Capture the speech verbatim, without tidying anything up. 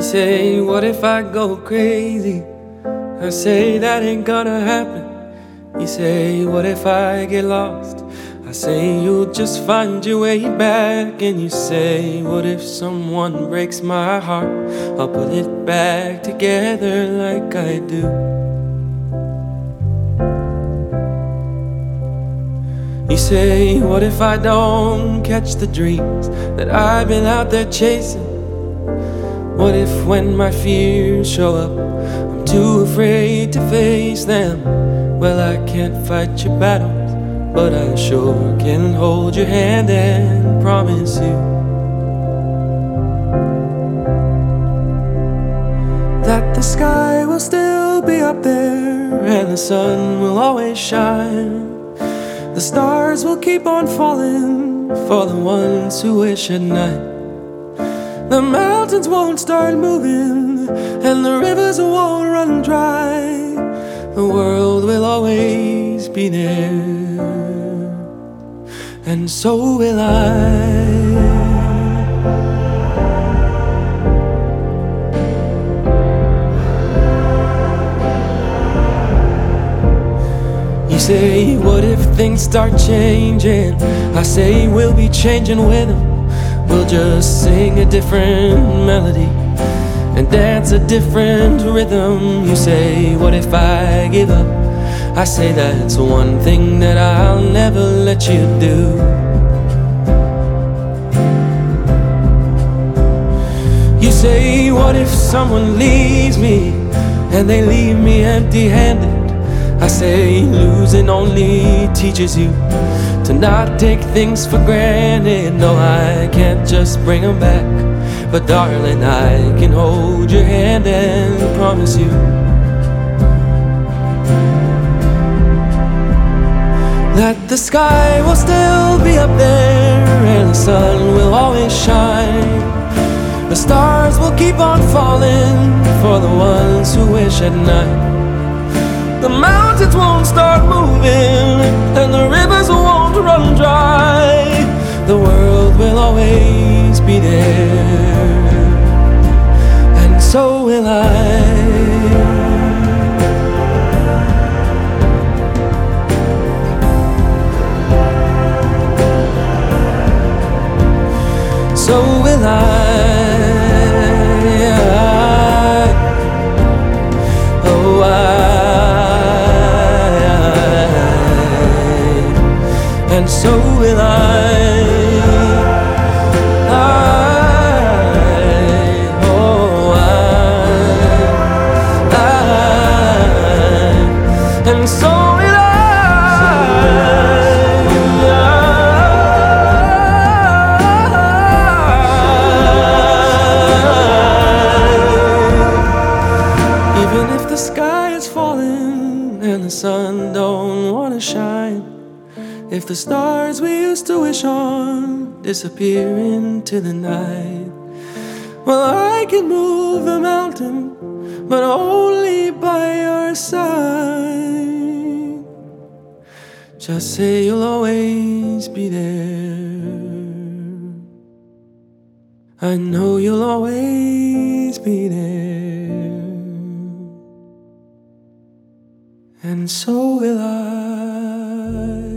say, what if I go crazy? I say, that ain't gonna happen. You say, what if I get lost? I say, you'll just find your way back. And you say, what if someone breaks my heart? I'll put it back together like I do. You say, what if I don't catch the dreams that I've been out there chasing? What if when my fears show up, I'm too afraid to face them? Well, I can't fight your battles, but I sure can hold your hand and promise you that the sky will still be up there and the sun will always shine. The stars will keep on falling for the ones who wish at night. The mountains won't start moving and the rivers won't run dry. The world will always be there, and so will I. You say, what if things start changing? I say, we'll be changing with them. We'll just sing a different melody and dance a different rhythm. You say, what if I give up? I say, that's one thing that I'll never let you do. You say, what if someone leaves me and they leave me empty-handed? I say, losing only teaches you to not take things for granted. No, I can't just bring them back, but darling, I can hold your hand and promise you that the sky will still be up there and the sun will always shine. The stars will keep on falling for the ones who wish at night. The mountains won't start moving and the rivers won't run dry. The world will always be there, and so will I. So will I. Oh, I. And so will I. I, oh, I, I, and so will I. Even if the sky is falling and the sun don't wanna shine, if the stars we used to wish on disappear into the night, well, I can move the mountain, but only by your side. Just say you'll always be there. I know you'll always be there, and so will I.